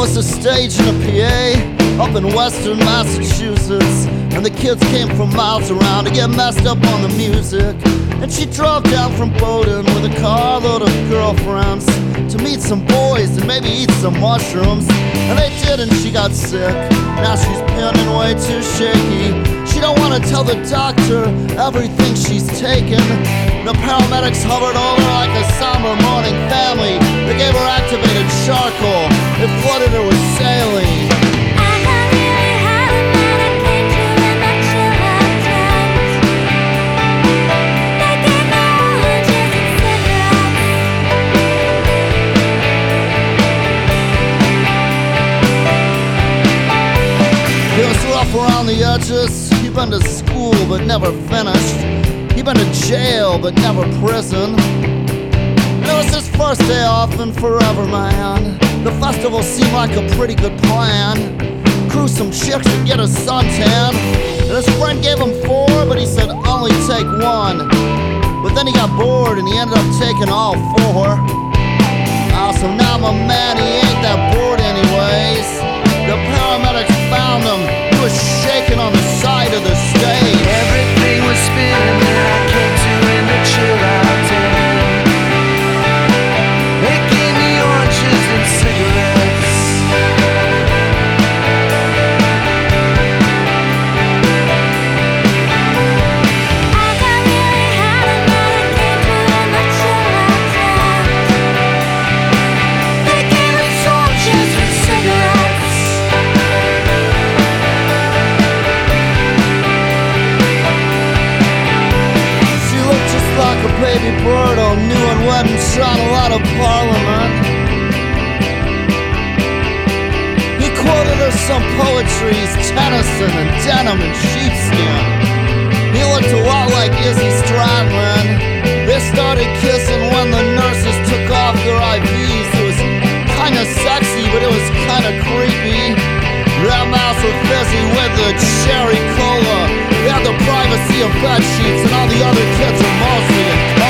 was a stage in a PA up in western Massachusetts, and the kids came from miles around to get messed up on the music. And she drove down from Bowdoin with a carload of girlfriends to meet some boys and maybe eat some mushrooms. And they did, and she got sick. Now she's pinning way too shaky. She don't want to tell the doctor everything she's taken. The paramedics hovered over her like a somber morning family. They gave her activated charcoal. They flooded her with saline. Around the edges, he'd been to school but never finished. He'd been to jail but never prison. And it was his first day off in forever, man. The festival seemed like a pretty good plan. Cruise some chicks and get a suntan. And his friend gave him 4, but he said only take 1. But then he got bored and he ended up taking all 4. So now my man, he ain't that bored anyways. The paramedics found him. He was shaking on the side of the stage. Everything was spinning and I came to in the chill out day. They gave me oranges and cigarettes. I got really high and I came to in the chill out day. They gave me oranges and cigarettes. Like a baby bird, all new and wet and shot a lot of Parliament. He quoted her some poetries, Tennyson and denim and sheepskin. He looked a lot like Izzy Stradlin. They started kissing when the nurses took off their IVs. It was kinda sexy, but it was kinda creepy. Their mouths were fizzy with the cherry cola. They had the privacy of bed sheets, and all the other kids are mostly in